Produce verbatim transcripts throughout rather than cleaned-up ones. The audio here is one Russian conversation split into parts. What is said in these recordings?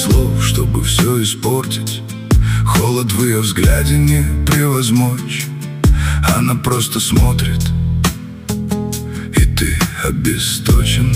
слов, чтобы все испортить. Холод в ее взгляде не превозмочь. Она просто смотрит, и ты обесточен.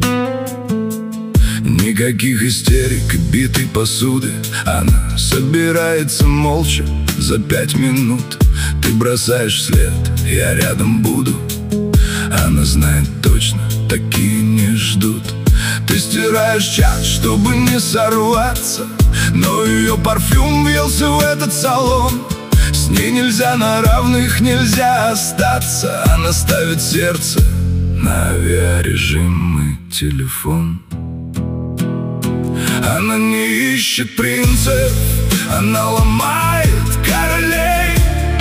Никаких истерик и битой посуды. Она собирается молча за пять минут. Ты бросаешь след, я рядом буду. Она знает точно, такие не ждут. Ты стираешь чат, чтобы не сорваться, но ее парфюм въелся в этот салон. С ней нельзя на равных, нельзя остаться. Она ставит сердце на авиарежим и телефон. Она не ищет принцев, она ломает королей.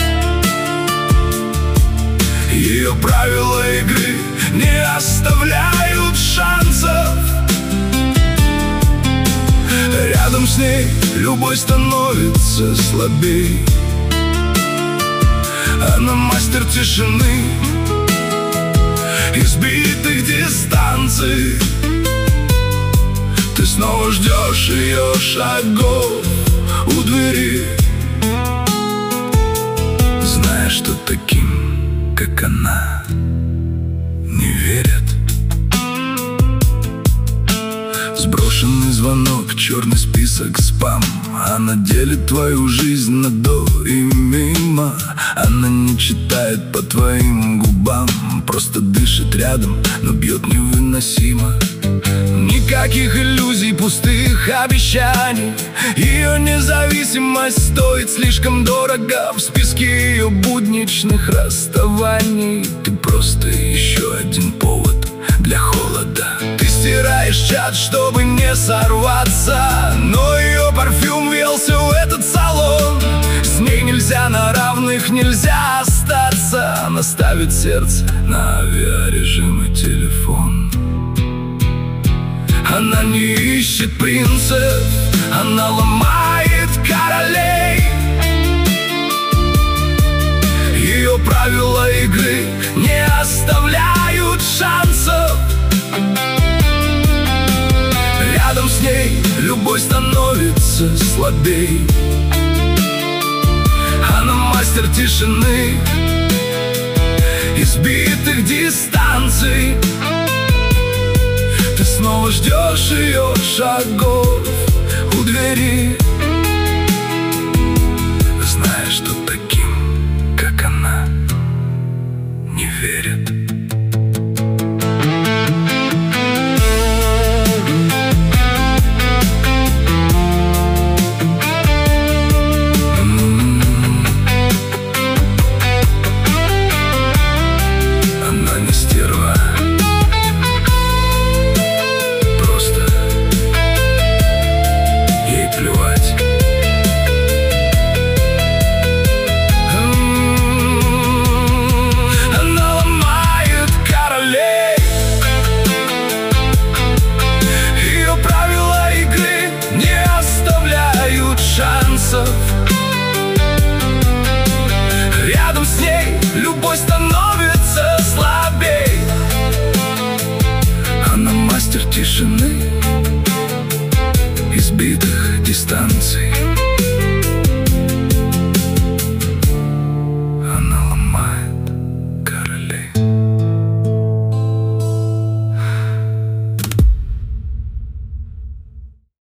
Ее правила игры не оставляют шансов. Рядом с ней любовь становится слабей. Она мастер тишины, избитых дистанций. Ты снова ждешь ее шагов у двери, зная, что таким, как она, не верят. Сброшенный звонок, черный список, спам. Она делит твою жизнь на до и мимо. Она не читает по твоим губам, просто дышит рядом, но бьет невыносимо. Никаких иллюзий, пустых обещаний. Ее независимость стоит слишком дорого в списке ее будничных расставаний. Ты просто еще один повод для холода. Ты стираешь чат, чтобы не сорваться, но ее парфюм въелся в этот салон. С ней нельзя на равных, нельзя остаться. Она ставит сердце на авиарежим и телефон. Она не ищет принцев, она ломает королей. Ее правила игры не оставляют шансов. Рядом с ней любовь становится слабей. Она мастер тишины, избитых дистанций. Ты снова ждешь ее шагов у двери.